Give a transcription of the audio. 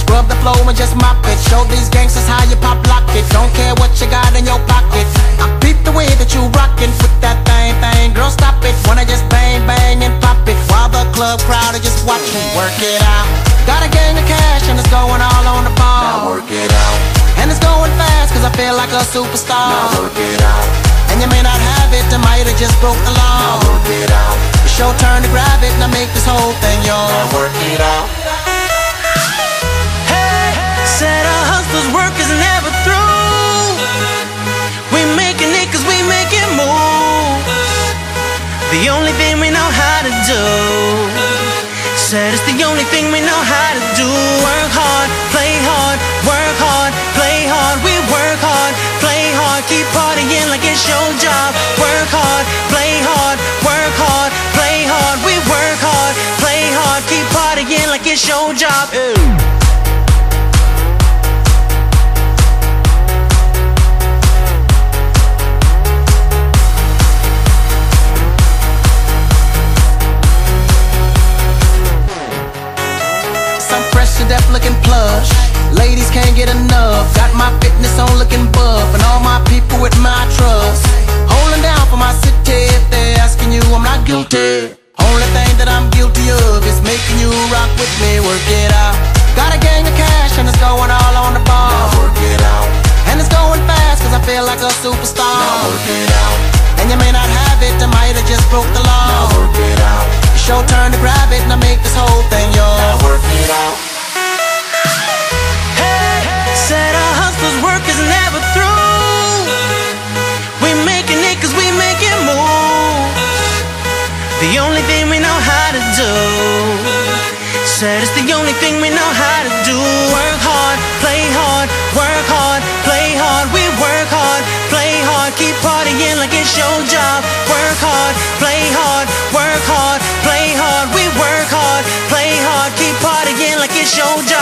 Scrub the flow and just mop it. Show these gangsters how you pop lock it. Don't care what you got in your pocket. I peep the way that you rockin' with that thing. Girl, stop it. Wanna just bang, bang and pop it. While the club crowd are just watching. Work it out. Got a gang of cash and it's going all on the ball. Now work it out. And it's going fast cause I feel like a superstar. Now work it out. And you may not have it, I might have just broke the law. Now work it out. It's your turn to grab it, now make this whole thing yours. Now work it out. Hey, said our hustler's work is never through. We making it cause we make it move. The only thing we know how to do. Said it's the only thing we know how to do. Work hard, play hard, work hard, play hard. We work hard, play hard, keep partying like it's your job. Work hard, play hard, work hard, play hard. We work hard, play hard, keep partying like it's your job. Deaf looking plush, ladies can't get enough. Got my fitness on looking buff, and all my people with my trust. Holding down for my city. If they're asking you, I'm not guilty. Only thing that I'm guilty of is making you rock with me. Work it out. Got a gang of cash and it's going all on the ball. Now work it out. And it's going fast cause I feel like a superstar. Now work it out. And you may not have it, I might have just broke the law. Now work it out. It's your turn to grab it, now make this whole thing yours. Now work it out. Said our hustler's work is never through. We making it cause we make it move. The only thing we know how to do. Said it's the only thing we know how to do. Work hard, play hard, work hard, play hard. We work hard, play hard, keep partying like it's your job. Work hard, play hard, work hard, play hard. We work hard, play hard, keep partying like it's your job.